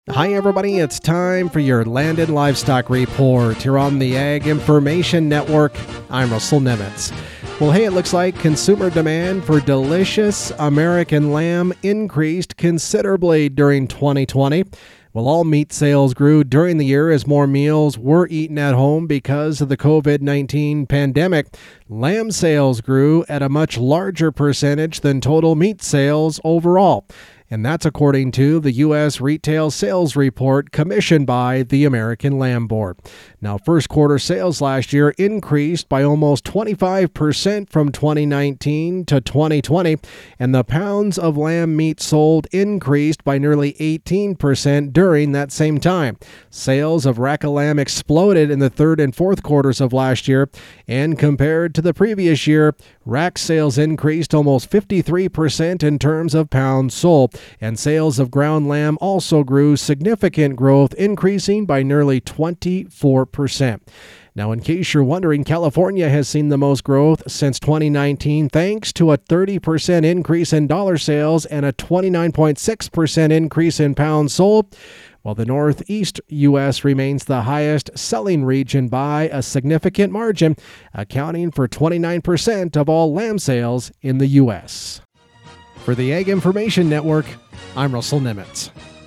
Hi, everybody. It's time for your Landed Livestock Report here on the Ag Information Network. I'm Russell Nemitz. Well, hey, it looks like consumer demand for delicious American lamb increased considerably during 2020. Well, all meat sales grew during the year as more meals were eaten at home because of the COVID-19 pandemic. Lamb sales grew at a much larger percentage than total meat sales overall. And that's according to the U.S. Retail Sales Report commissioned by the American Lamb Board. Now, first quarter sales last year increased by almost 25% from 2019 to 2020, and the pounds of lamb meat sold increased by nearly 18% during that same time. Sales of rack of lamb exploded in the third and fourth quarters of last year, and compared to the previous year, rack sales increased almost 53% in terms of pounds sold. And sales of ground lamb also grew significant growth, increasing by nearly 24%. Now, in case you're wondering, California has seen the most growth since 2019 thanks to a 30% increase in dollar sales and a 29.6% increase in pounds sold, while the Northeast U.S. remains the highest selling region by a significant margin, accounting for 29% of all lamb sales in the U.S. For the Ag Information Network, I'm Russell Nemitz.